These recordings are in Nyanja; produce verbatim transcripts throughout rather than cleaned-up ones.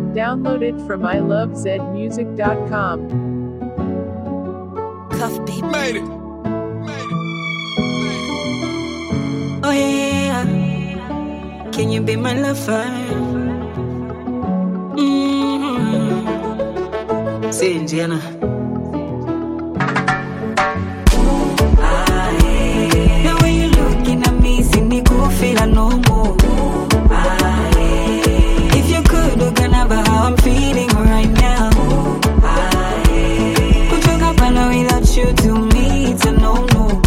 Download it from I love zed music dot com. Cuff beat. Made it. Made it. Oh yeah, can you be my lover? Mm-hmm. Say Indiana. Ah, yeah. The way you looking at me, see me go feel no more. Ah, yeah. If you could look another how I'm feeling right now. Ah, yeah. Put your cup on without you to me, it's a no-no.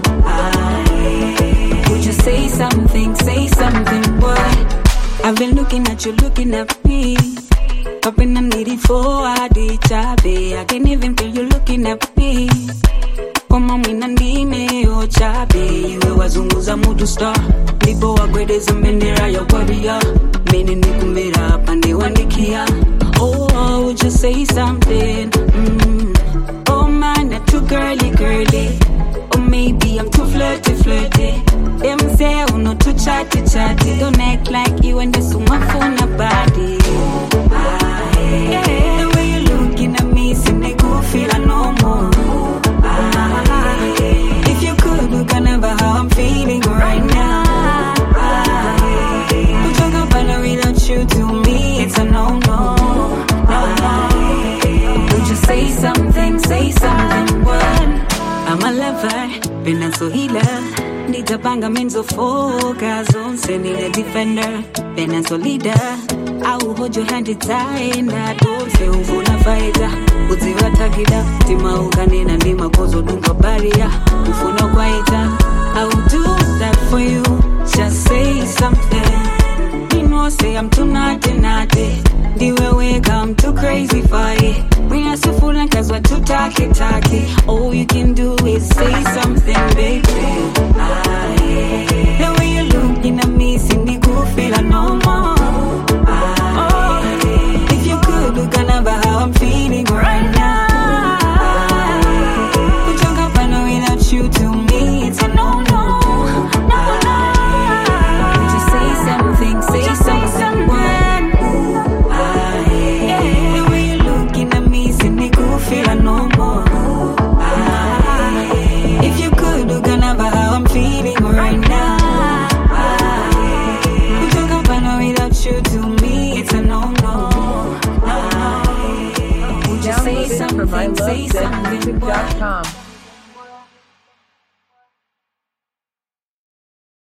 Say something, say something, boy. I've been looking at you, looking at me. Hoping I'm needed for a chabe. I can't even feel you looking at me. Come on, mina ndime o chabe. Iwe wazunguza mudu star. Nipo wagwedeza mbendera ya warrior. Mene nikumira pande wandikia. Oh, would you say something? Mm. Oh man, not too girly, girly. Or maybe I'm too flirty, flirty. Them say, oh no, too chatty, chatty. Don't act like you and this my phone a body. Ah, yeah. The way you looking at me, see me go feel no more. Ah, yeah. If you could look another how I'm feeling right now. Ah, yeah. Put your cup on without you to me, it's a no-no. Ah, yeah. Would you say something, say something, what? I'm a lover, been a so healer. Nitapanga menzo focus on sending a defender. Been a so leader. I will hold your hand tight and I don't say who na fighter. Uziwa takida, tima ukanena ndima kozo dunga barrier. Ufuna kwaita, I will do that for you. Just say something. You know say I'm too naughty, naughty. The way we come too crazy for it. We are so full and cause we're too tacky, tacky. All you can do is say something, baby. Ah, yeah. The way you looking at me, see me go feel no more. Ah, yeah. If you could look another how I'm feeling right now. Ah, yeah. Put your cup on without you to me, it's a no-no. No, no. Would you say something, say something, feel no more. Ah, if you could look another how I'm feeling right now. Ah, put your cup on without you to me, it's a no-no. Ah, would you say something, say something, download it from I love zed music dot com.